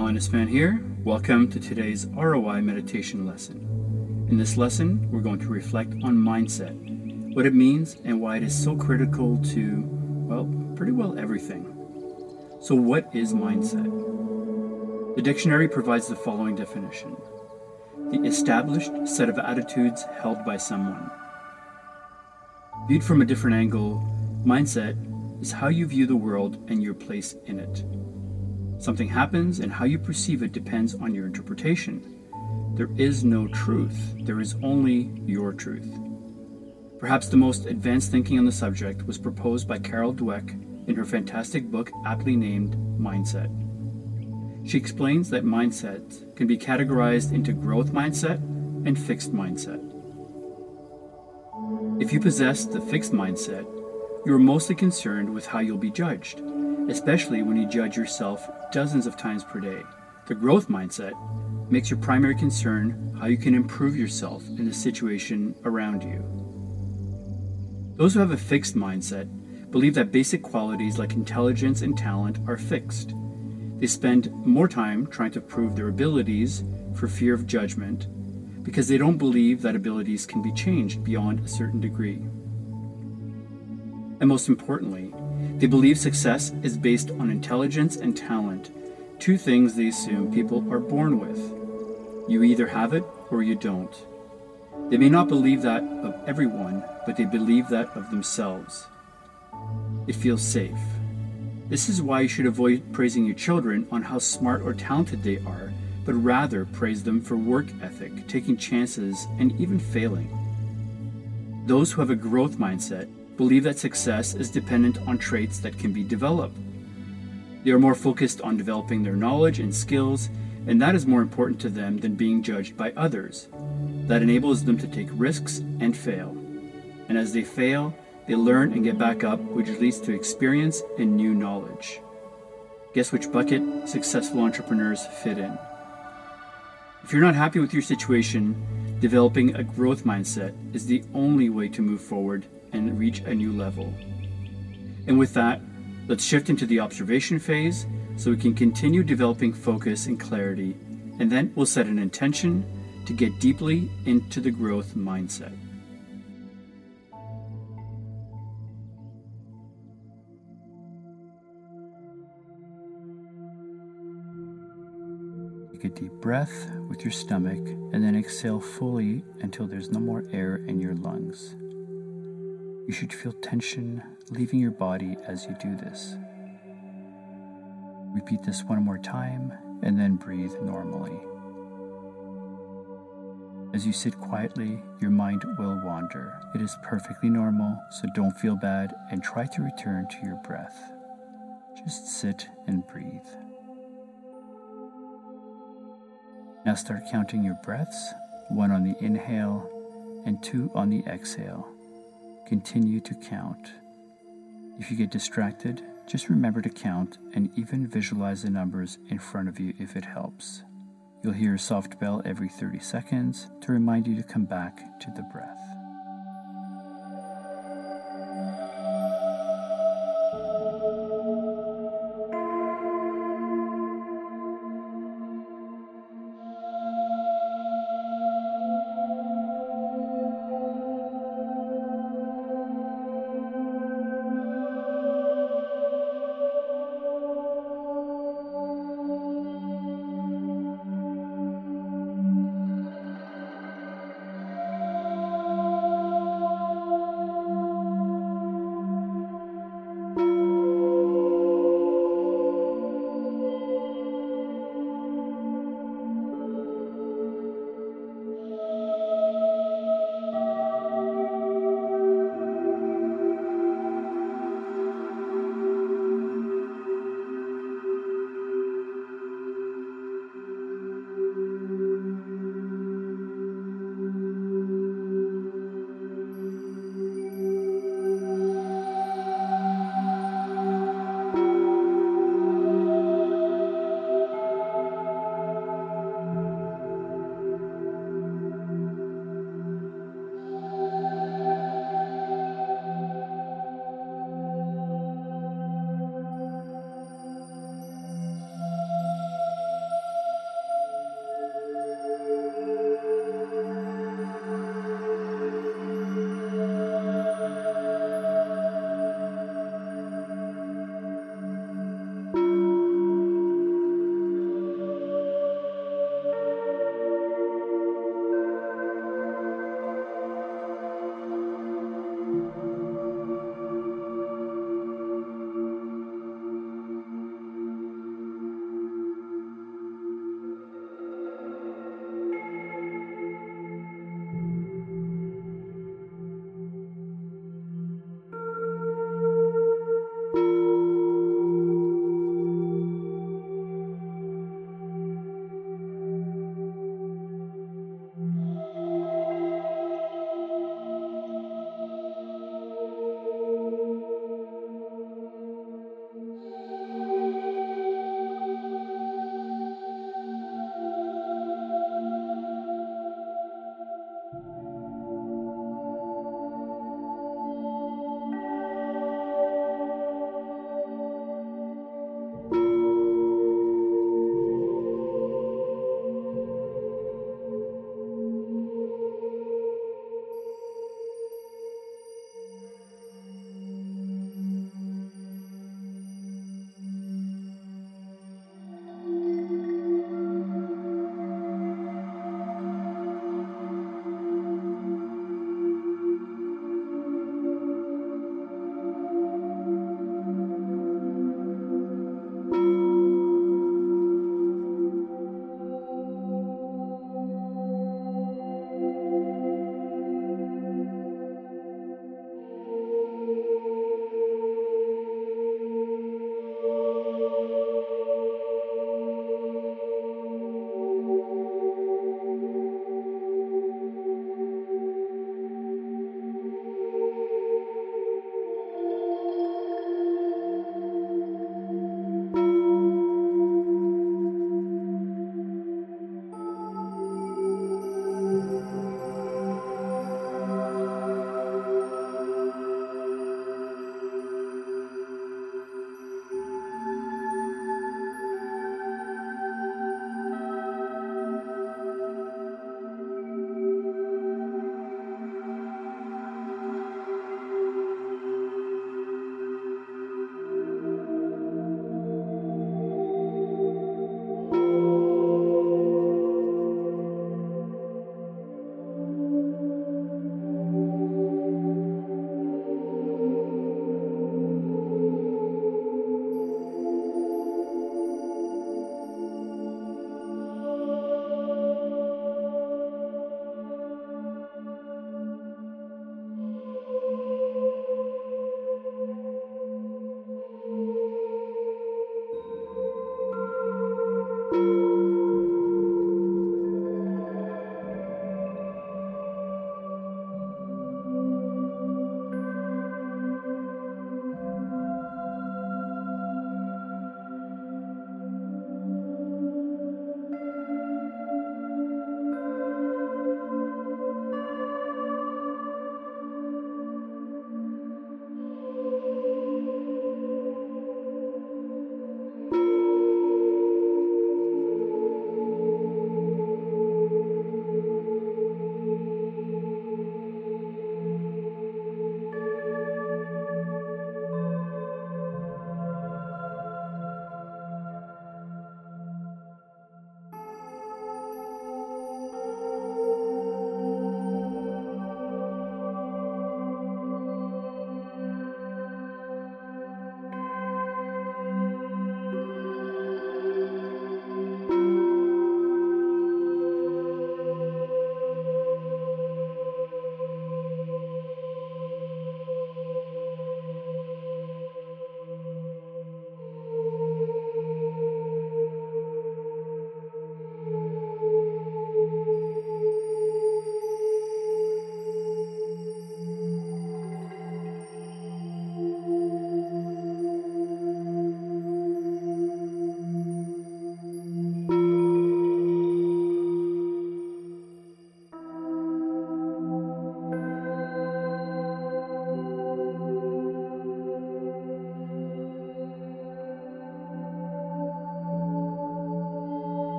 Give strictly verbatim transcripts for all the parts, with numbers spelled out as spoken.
Alan Isfan here. Welcome to today's R O I meditation lesson. In this lesson, we're going to reflect on mindset, what it means and why it is so critical to, well, pretty well everything. So what is mindset? The dictionary provides the following definition: the established set of attitudes held by someone. Viewed from a different angle, mindset is how you view the world and your place in it. Something happens and how you perceive it depends on your interpretation. There is no truth. There is only your truth. Perhaps the most advanced thinking on the subject was proposed by Carol Dweck in her fantastic book aptly named Mindset. She explains that mindset can be categorized into growth mindset and fixed mindset. If you possess the fixed mindset, you are mostly concerned with how you'll be judged, especially when you judge yourself dozens of times per day. The growth mindset makes your primary concern how you can improve yourself in the situation around you. Those who have a fixed mindset believe that basic qualities like intelligence and talent are fixed. They spend more time trying to prove their abilities for fear of judgment because they don't believe that abilities can be changed beyond a certain degree. And most importantly, they believe success is based on intelligence and talent, two things they assume people are born with. You either have it or you don't. They may not believe that of everyone, but they believe that of themselves. It feels safe. This is why you should avoid praising your children on how smart or talented they are, but rather praise them for work ethic, taking chances, and even failing. Those who have a growth mindset believe that success is dependent on traits that can be developed. They are more focused on developing their knowledge and skills, and that is more important to them than being judged by others. That enables them to take risks and fail. And as they fail, they learn and get back up, which leads to experience and new knowledge. Guess which bucket successful entrepreneurs fit in? If you're not happy with your situation, developing a growth mindset is the only way to move forward and reach a new level. And with that, let's shift into the observation phase so we can continue developing focus and clarity, and then we'll set an intention to get deeply into the growth mindset. Take a deep breath with your stomach and then exhale fully until there's no more air in your lungs. You should feel tension leaving your body as you do this. Repeat this one more time and then breathe normally. As you sit quietly, your mind will wander. It is perfectly normal, so don't feel bad and try to return to your breath. Just sit and breathe. Now start counting your breaths, one on the inhale and two on the exhale. Continue to count. If you get distracted, just remember to count and even visualize the numbers in front of you if it helps. You'll hear a soft bell every thirty seconds to remind you to come back to the breath.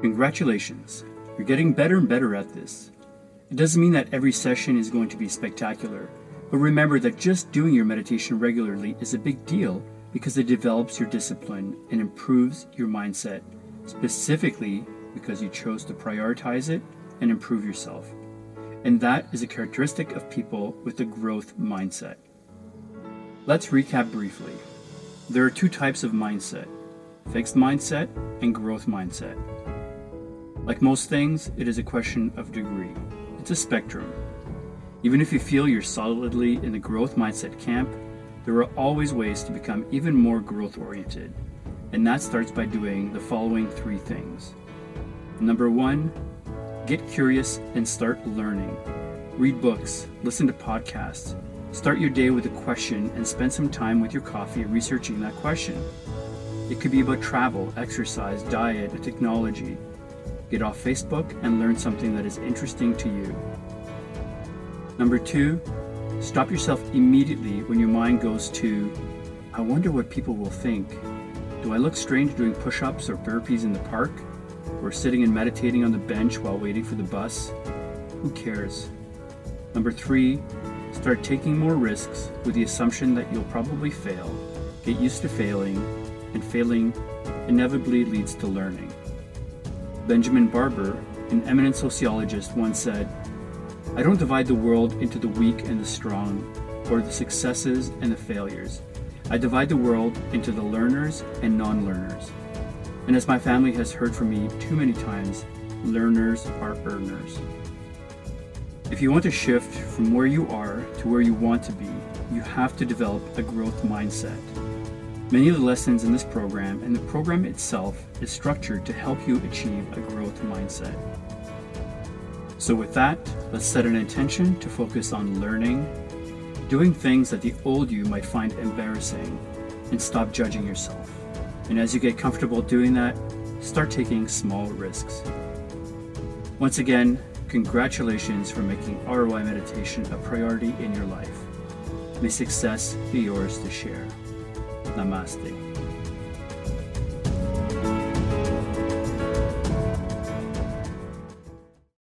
Congratulations! You're getting better and better at this. It doesn't mean that every session is going to be spectacular, but remember that just doing your meditation regularly is a big deal because it develops your discipline and improves your mindset, specifically because you chose to prioritize it and improve yourself. And that is a characteristic of people with a growth mindset. Let's recap briefly. There are two types of mindset: fixed mindset and growth mindset. Like most things, it is a question of degree. It's a spectrum. Even if you feel you're solidly in the growth mindset camp, there are always ways to become even more growth-oriented. And that starts by doing the following three things. Number one, get curious and start learning. Read books, listen to podcasts, start your day with a question and spend some time with your coffee researching that question. It could be about travel, exercise, diet, and technology. Get off Facebook and learn something that is interesting to you. Number two, stop yourself immediately when your mind goes to, I wonder what people will think. Do I look strange doing push-ups or burpees in the park? Or sitting and meditating on the bench while waiting for the bus? Who cares? Number three, start taking more risks with the assumption that you'll probably fail. Get used to failing, and failing inevitably leads to learning. Benjamin Barber, an eminent sociologist, once said, I don't divide the world into the weak and the strong, or the successes and the failures. I divide the world into the learners and non-learners. And as my family has heard from me too many times, learners are earners. If you want to shift from where you are to where you want to be, you have to develop a growth mindset. Many of the lessons in this program and the program itself is structured to help you achieve a growth mindset. So with that, let's set an intention to focus on learning, doing things that the old you might find embarrassing, and stop judging yourself. And as you get comfortable doing that, start taking small risks. Once again, congratulations for making R O I meditation a priority in your life. May success be yours to share. Namaste.